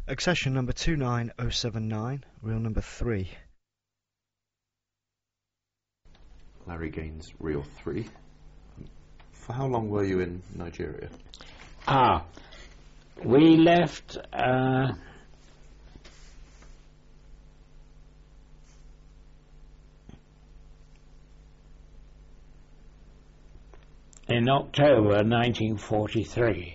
Accession number 29079, reel number 3. Larry Gaines, reel 3. For how long were you in Nigeria? We left in October 1943.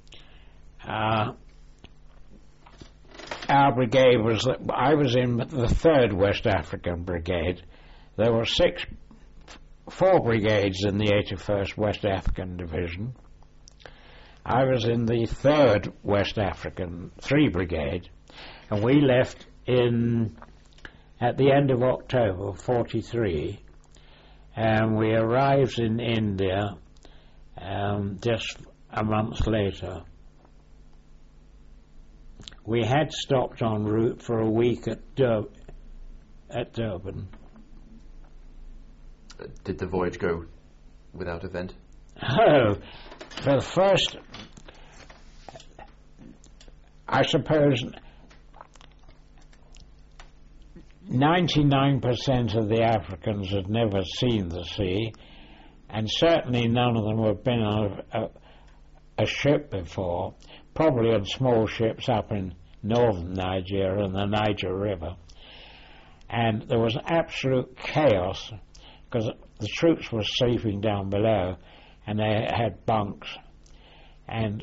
Our brigade I was in the 3rd West African Brigade. There were 4 brigades in the 81st West African Division. I was in the 3rd West African 3 Brigade, and we left at the end of October 43, and we arrived in India just a month later. We had stopped en route for a week at Durban. Did the voyage go without event? Oh, for the first, I suppose, 99% of the Africans had never seen the sea, and certainly none of them had been on a ship before, probably on small ships up in northern Nigeria and the Niger River. And there was absolute chaos because the troops were sleeping down below and they had bunks. And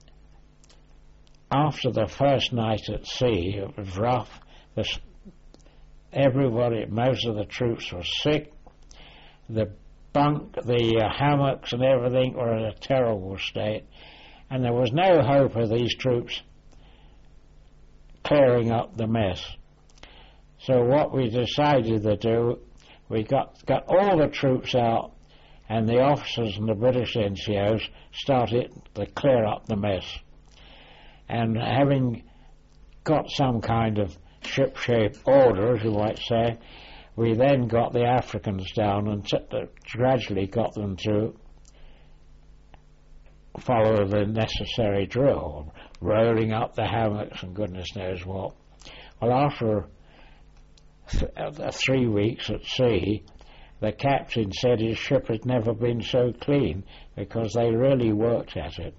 after the first night at sea, it was rough. Everybody, most of the troops were sick. The hammocks and everything were in a terrible state, and there was no hope of these troops clearing up the mess. So what we decided to do, we got all the troops out, and the officers and the British NCOs started to clear up the mess. And having got some kind of ship-shape order, as you might say, we then got the Africans down and gradually got them to follow the necessary drill, rolling up the hammocks and goodness knows what. Well, after 3 weeks at sea, the captain said his ship had never been so clean because they really worked at it.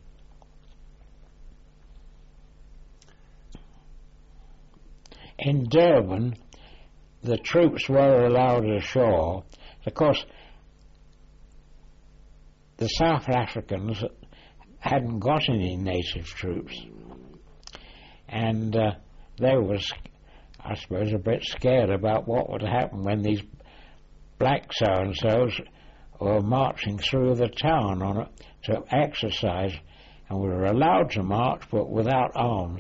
In Durban, the troops were allowed ashore. Of course, the South Africans hadn't got any native troops, and they were, I suppose, a bit scared about what would happen when these black so-and-sos were marching through the town to exercise, and we were allowed to march but without arms.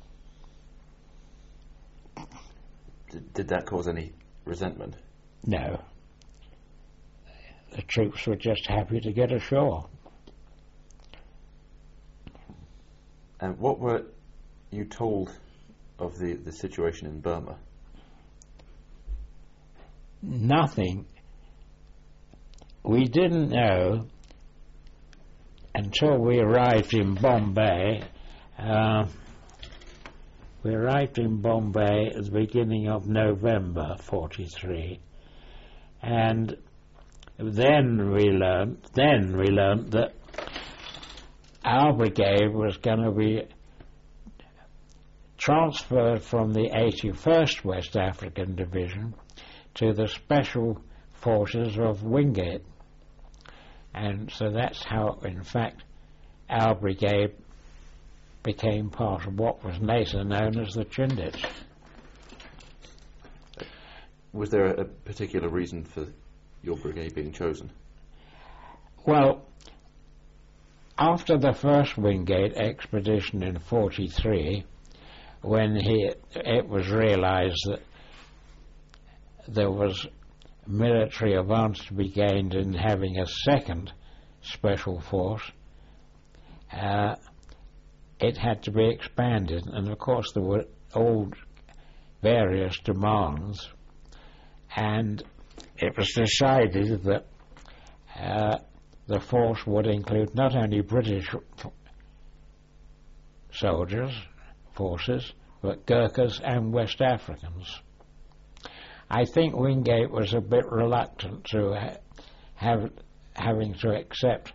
Did that cause any resentment? No. The troops were just happy to get ashore. And what were you told of the situation in Burma? Nothing. We didn't know until we arrived in Bombay. We arrived in Bombay at the beginning of November 43, and then we learnt that our brigade was going to be transferred from the 81st West African Division to the Special Forces of Wingate. And so that's how, in fact, our brigade became part of what was later known as the Chindits. Was there a particular reason for your brigade being chosen? Well, after the first Wingate expedition in 43, when it was realized that there was military advance to be gained in having a second special force, it had to be expanded, and of course there were all various demands, and it was decided that the force would include not only British forces, but Gurkhas and West Africans. I think Wingate was a bit reluctant to having to accept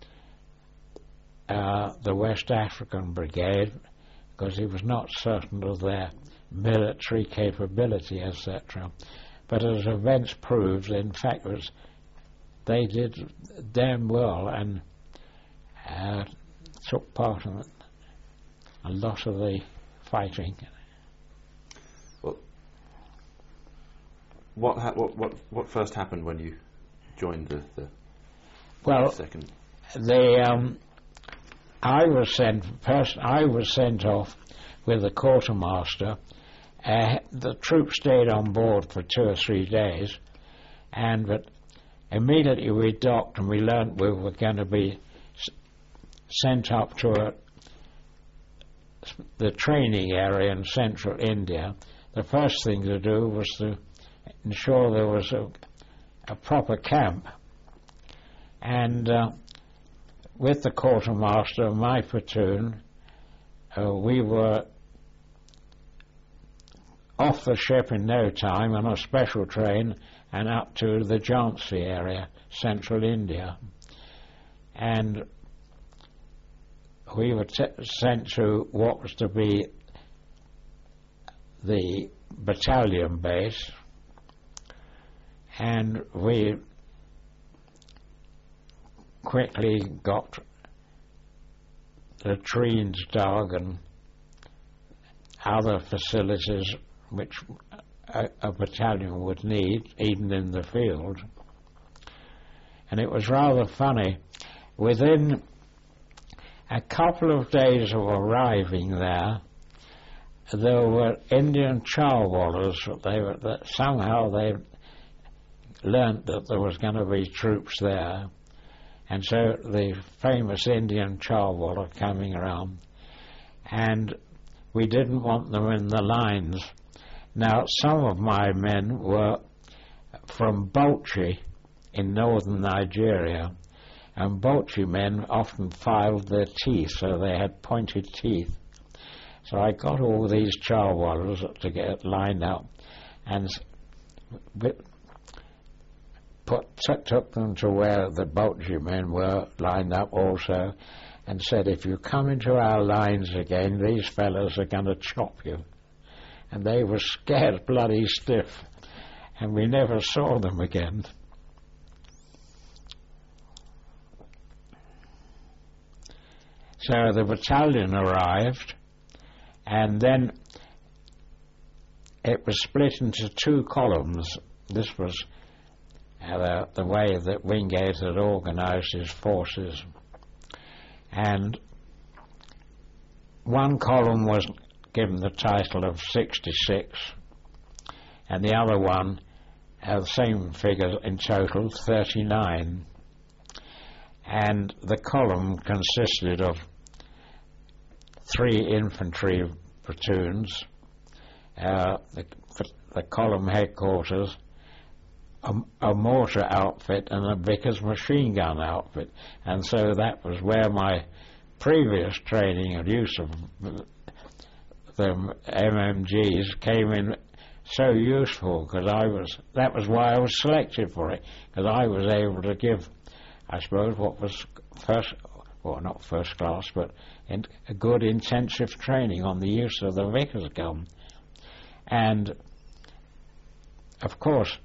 the West African Brigade, because he was not certain of their military capability, etc. But as events proved, in fact, they did damn well and took part in a lot of the fighting. Well, what first happened when you joined the second? I was sent off with the quartermaster. The troops stayed on board for 2 or 3 days, but immediately we docked and we learnt we were going to be sent up to the training area in central India. The first thing to do was to ensure there was a proper camp, and with the quartermaster of my platoon, we were off the ship in no time on a special train and up to the Jhansi area, central India. And we were sent to what was to be the battalion base, and we quickly got latrines dug and other facilities which a battalion would need, even in the field. And it was rather funny. Within a couple of days of arriving there were Indian charwallas that somehow they learnt that there was going to be troops there, and so the famous Indian charwalla coming around, and we didn't want them in the lines. Now, some of my men were from Bauchi in northern Nigeria, and Bauchi men often filed their teeth, so they had pointed teeth. So I got all these charwallas to get lined up and took them to where the Bauchi men were lined up also, and said, if you come into our lines again, these fellows are going to chop you. And they were scared bloody stiff, and we never saw them again. So the battalion arrived, and then it was split into 2 columns. This was the way that Wingate had organised his forces. And one column was given the title of 66, and the other one had the same figure in total, 39. And the column consisted of 3 infantry platoons, the column headquarters, a mortar outfit and a Vickers machine gun outfit. And so that was where my previous training and use of the MMGs came in so useful, because that was why I was selected for it, because I was able to give, I suppose, what was not first class, but a good intensive training on the use of the Vickers gun. And of course,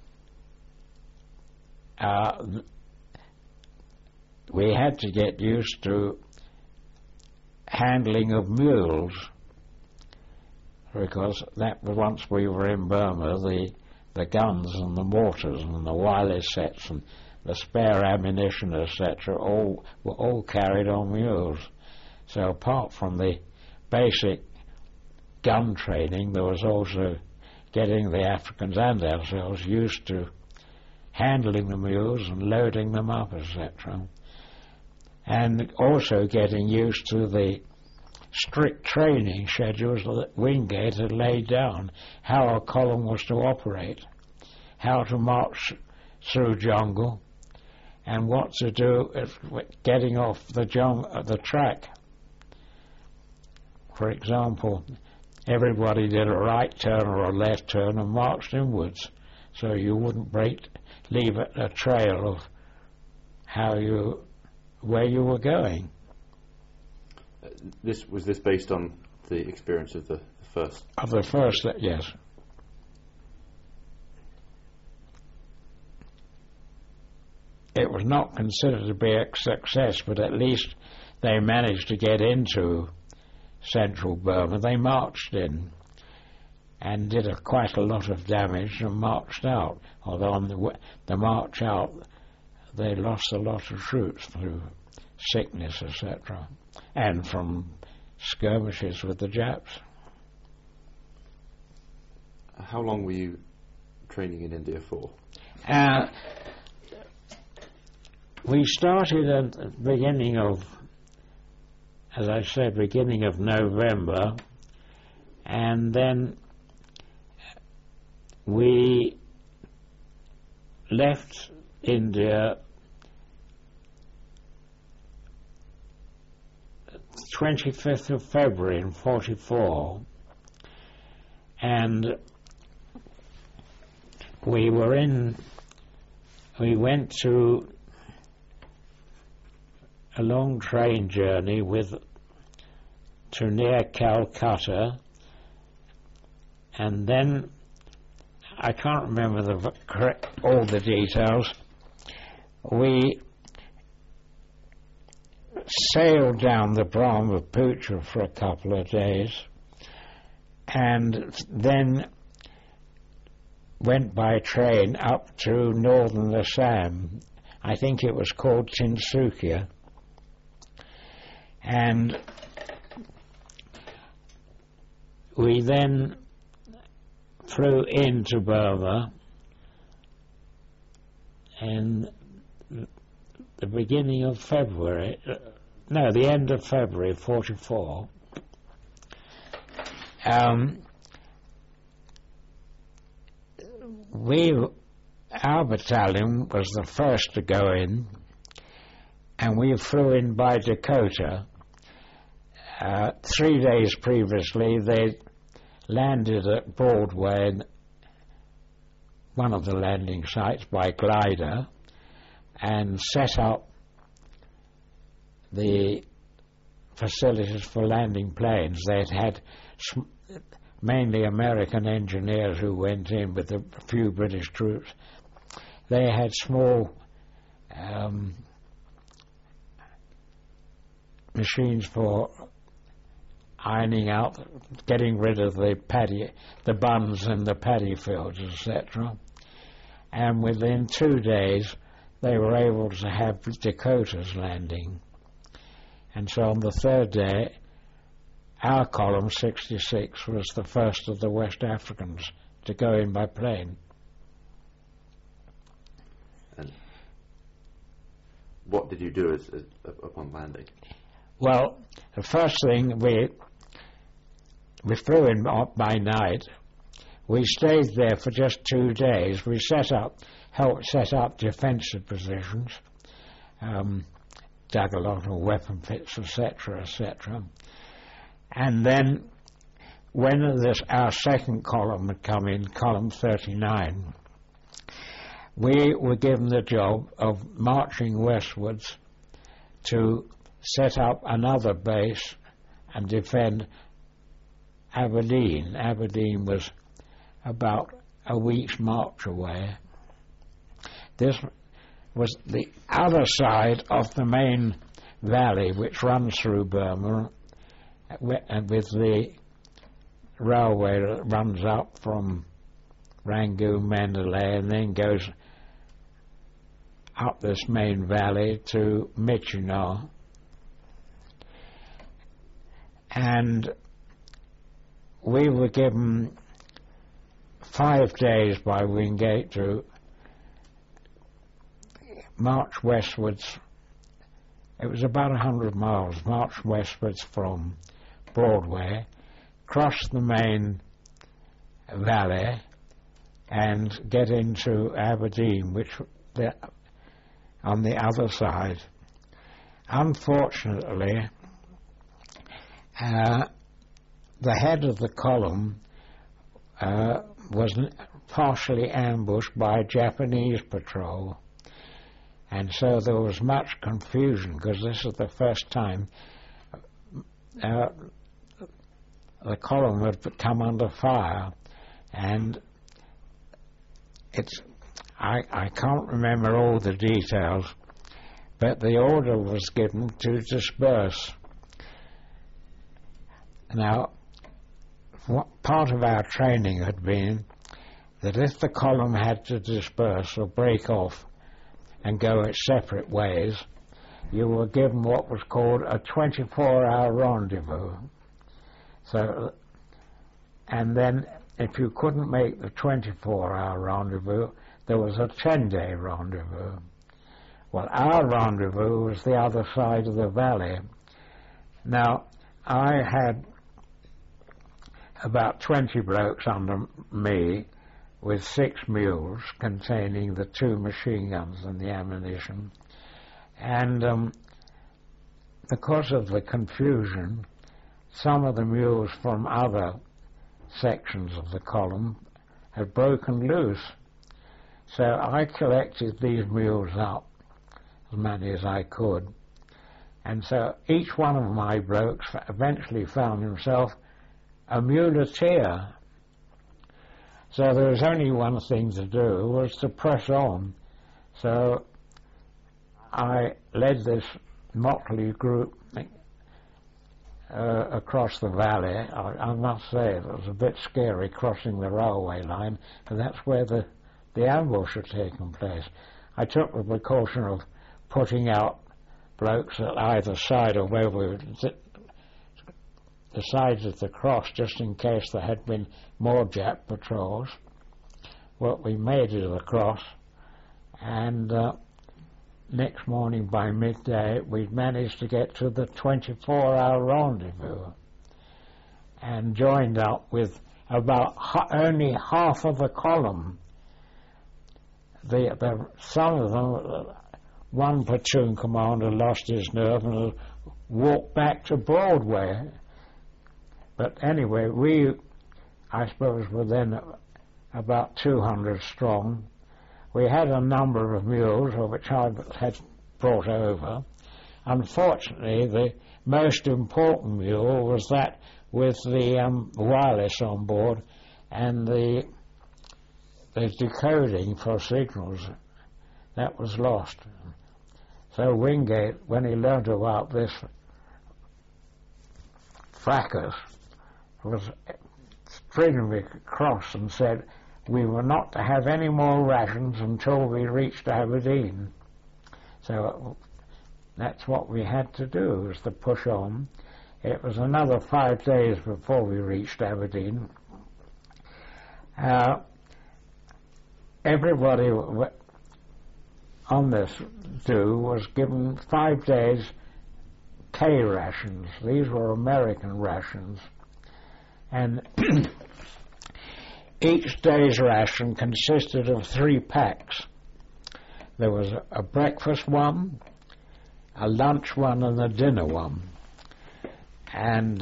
we had to get used to handling of mules, because that was, once we were in Burma, the guns and the mortars and the wireless sets and the spare ammunition, etc., were all carried on mules. So apart from the basic gun training, there was also getting the Africans and ourselves used to handling the mules and loading them up, etc. And also getting used to the strict training schedules that Wingate had laid down, how a column was to operate, how to march through jungle, and what to do if getting off the track. For example, everybody did a right turn or a left turn and marched inwards, so you wouldn't leave a trail of where you were going. Was this based on the experience of the first? Of the first, yes. It was not considered to be a success, but at least they managed to get into central Burma. They marched in and did quite a lot of damage and marched out, although on the march out they lost a lot of troops through sickness, etc., and from skirmishes with the Japs. How long were you training in India for? We started at the beginning of, as I said, beginning of November, and then we left India 25th of February in 44, and we went to a long train journey to near Calcutta, and then I can't remember all the details. We sailed down the Brahmaputra for a couple of days, and then went by train up to northern Assam. I think it was called Tinsukia. And we then flew into Burma in the beginning of February, the end of February 44. Our battalion was the first to go in, and we flew in by Dakota. 3 days previously, they landed at Broadway, one of the landing sites, by glider, and set up the facilities for landing planes. They'd had mainly American engineers who went in with a few British troops. They had small machines for ironing out, getting rid of the buns in the paddy fields, etc. And within 2 days, they were able to have Dakotas landing. And so on the third day, our column, 66, was the first of the West Africans to go in by plane. And what did you do upon landing? Well, the first thing, we flew in by night. We stayed there for just 2 days. We helped set up defensive positions, dug a lot of weapon pits, etc., etc. And then when our second column had come in, column 39, we were given the job of marching westwards to set up another base and defend Aberdeen. Aberdeen was about a week's march away. This was the other side of the main valley which runs through Burma, and with the railway that runs up from Rangoon, Mandalay, and then goes up this main valley to Myitkyina. And we were given 5 days by Wingate to march westwards. It was about 100 miles, march westwards from Broadway, cross the main valley, and get into Aberdeen, which on the other side. Unfortunately, the head of the column was partially ambushed by a Japanese patrol, and so there was much confusion because this is the first time the column had come under fire, and I can't remember all the details, but the order was given to disperse. Now, part of our training had been that if the column had to disperse or break off and go its separate ways, you were given what was called a 24-hour rendezvous. So, and then if you couldn't make the 24-hour rendezvous, there was a 10-day rendezvous. Well, our rendezvous was the other side of the valley. Now, I had about 20 blokes under me with 6 mules containing the 2 machine guns and the ammunition. And because of the confusion, some of the mules from other sections of the column had broken loose. So I collected these mules up, as many as I could, and so each one of my blokes eventually found himself a muleteer. So there was only one thing to do, was to press on. So I led this motley group across the valley. I must say it was a bit scary crossing the railway line, and that's where the ambush had taken place. I took the precaution of putting out blokes at either side of where we were the sides of the cross, just in case there had been more Jap patrols. Well, we made it across, and next morning by midday we'd managed to get to the 24-hour rendezvous and joined up with about only half of the column. Some of them, one platoon commander lost his nerve and walked back to Broadway. But anyway, I suppose, were then about 200 strong. We had a number of mules, which I had brought over. Unfortunately, the most important mule was that with the wireless on board and the decoding for signals. That was lost. So Wingate, when he learned about this fracas, was extremely cross and said we were not to have any more rations until we reached Aberdeen. So that's what we had to do, was to push on. It was another 5 days before we reached Aberdeen. Everybody on this do was given 5 days K rations. These were American rations. And each day's ration consisted of 3 packs. There was a breakfast one, a lunch one, and a dinner one. And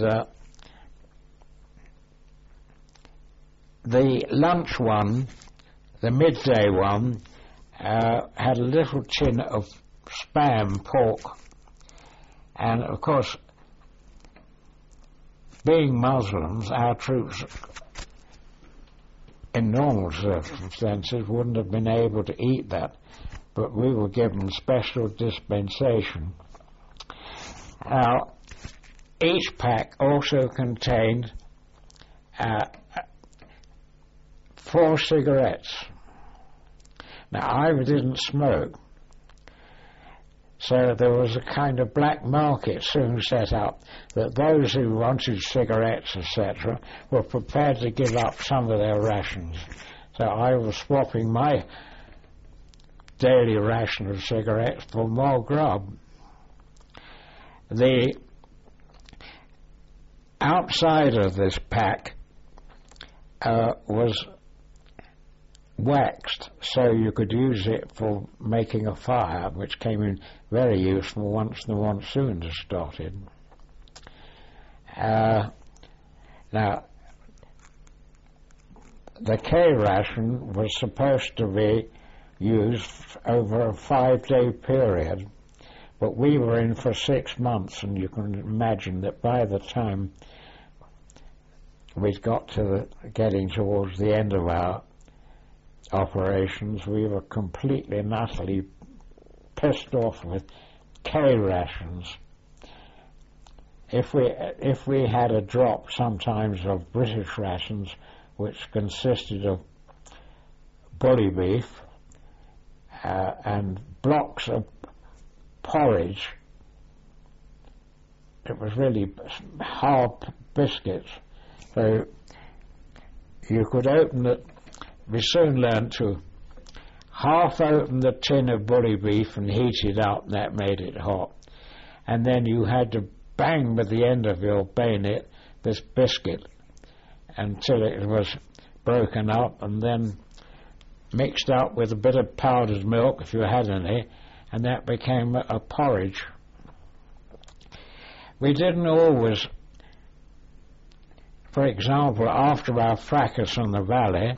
the lunch one, the midday one, had a little tin of Spam pork. And of course, being Muslims, our troops in normal circumstances wouldn't have been able to eat that, but we were given special dispensation. Now, each pack also contained 4 cigarettes. Now, I didn't smoke, so there was a kind of black market soon set up that those who wanted cigarettes, etc., were prepared to give up some of their rations. So I was swapping my daily ration of cigarettes for more grub. The outside of this pack was waxed, so you could use it for making a fire, which came in very useful once the monsoon had started. Now, the K ration was supposed to be used over a 5-day period, but we were in for 6 months, and you can imagine that by the time we'd got to getting towards the end of our operations, we were completely and utterly pissed off with K rations. If we had a drop sometimes of British rations, which consisted of bully beef and blocks of porridge, it was really hard biscuits. So you could open it. We soon learned to half open the tin of bully beef and heat it up, and that made it hot. And then you had to bang with the end of your bayonet this biscuit until it was broken up, and then mixed up with a bit of powdered milk if you had any, and that became a porridge. We didn't always, for example, after our fracas on the valley,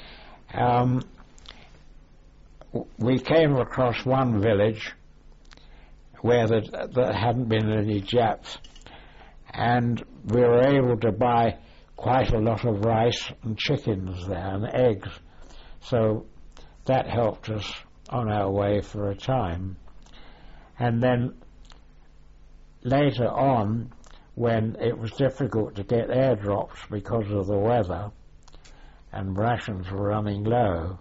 we came across one village where there hadn't been any Japs, and we were able to buy quite a lot of rice and chickens there and eggs, so that helped us on our way for a time. And then later on, when it was difficult to get airdrops because of the weather and rations were running low,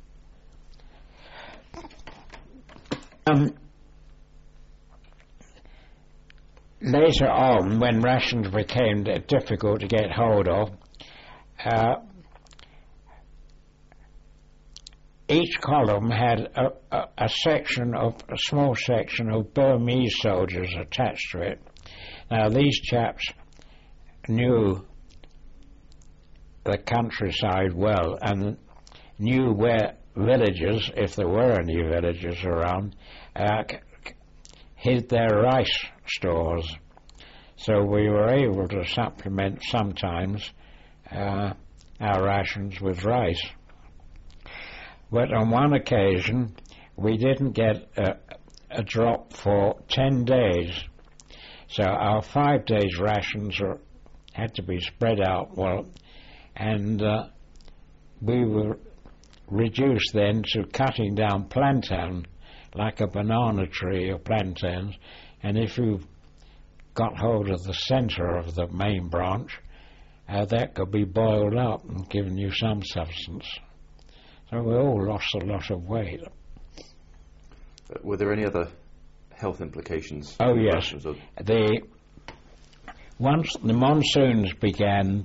later on, when rations became difficult to get hold of, each column had a small section of Burmese soldiers attached to it. Now, these chaps knew the countryside well and knew where villages, if there were any villages around, hid their rice stores. So we were able to supplement sometimes our rations with rice. But on one occasion, we didn't get a drop for 10 days. So our 5 days rations had to be spread out well, and we were reduced then to cutting down plantain, like a banana tree or plantains, and if you got hold of the centre of the main branch, that could be boiled up and given you some substance. So we all lost a lot of weight. Were there any other health implications? Oh yes. Once the monsoons began,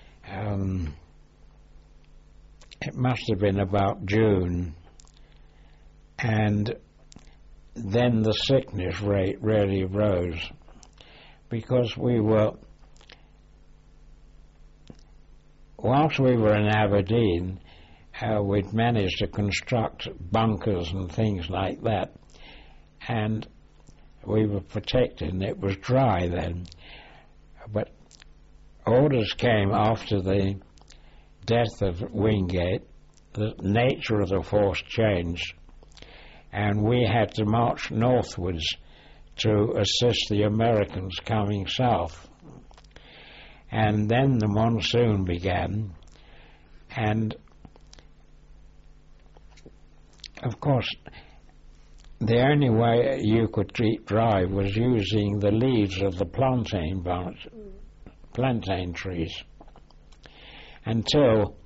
it must have been about June, and then the sickness rate really rose, because whilst we were in Aberdeen, we'd managed to construct bunkers and things like that, and we were protected, and it was dry then. But orders came after the death of Wingate. The nature of the force changed, and we had to march northwards to assist the Americans coming south. And then the monsoon began, and of course the only way you could keep dry was using the leaves of the plantain trees, until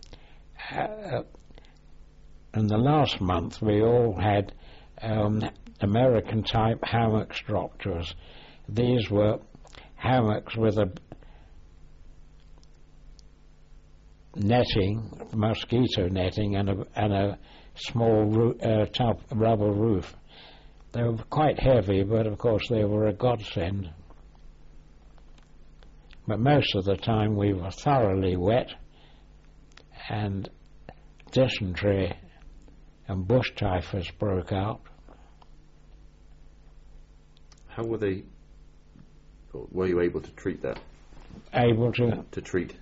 in the last month we all had American type hammocks dropped to us. These were hammocks with a netting, mosquito netting, and a small rubber roof. They were quite heavy, but of course they were a godsend. But most of the time we were thoroughly wet, and dysentery and bush typhus broke out. How were you able to treat that? able to... To treat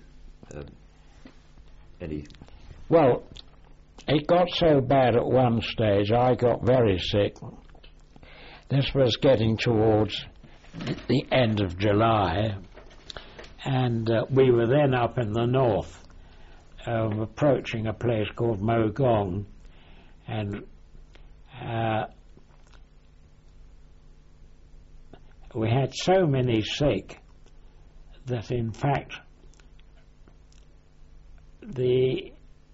any... Well, it got so bad at one stage, I got very sick. This was getting towards the end of July, and we were then up in the north, approaching a place called Mogong, and we had so many sick that in fact the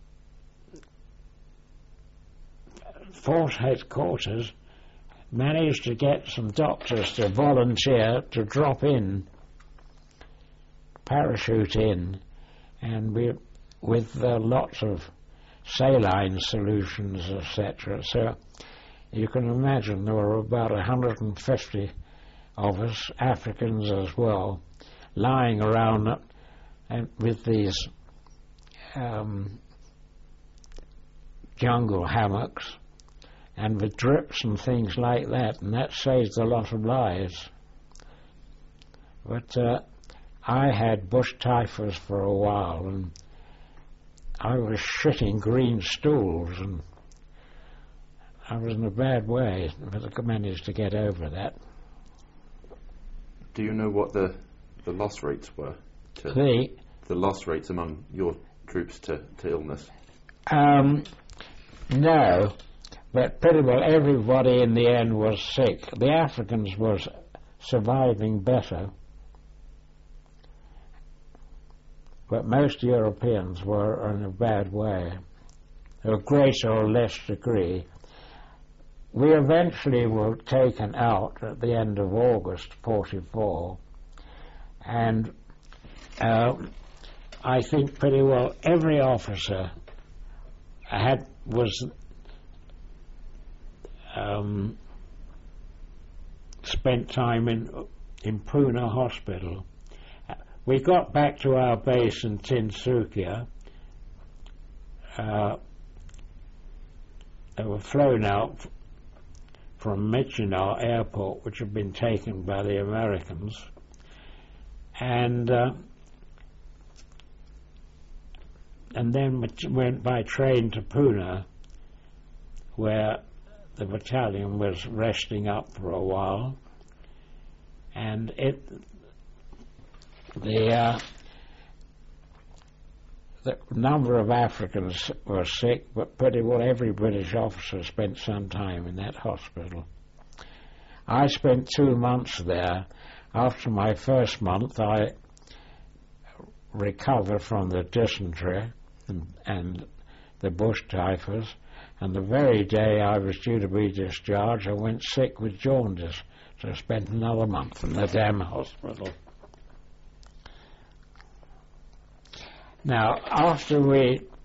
force headquarters managed to get some doctors to volunteer to drop in, parachute in, and with lots of saline solutions, etc. So you can imagine there were about 150 of us, Africans as well, lying around and with these jungle hammocks and with drips and things like that, and that saved a lot of lives. But I had bush typhus for a while, and I was shitting green stools, and I was in a bad way, but I managed to get over that. Do you know what the loss rates were? The loss rates among your troops to illness? No, but pretty well everybody in the end was sick. The Africans were surviving better, but most Europeans were in a bad way, to a greater or less degree. We eventually were taken out at the end of August 44, and I think pretty well every officer was spent time in Pune Hospital. We got back to our base in Tinsukia. They were flown out from Myitkyina Airport, which had been taken by the Americans, and then went by train to Pune, where the battalion was resting up for a while, and the number of Africans were sick, but pretty well every British officer spent some time in that hospital. I spent 2 months there. After my first month, I recovered from the dysentery and the bush typhus, and the very day I was due to be discharged, I went sick with jaundice, so I spent another month in the damn hospital. Now, after we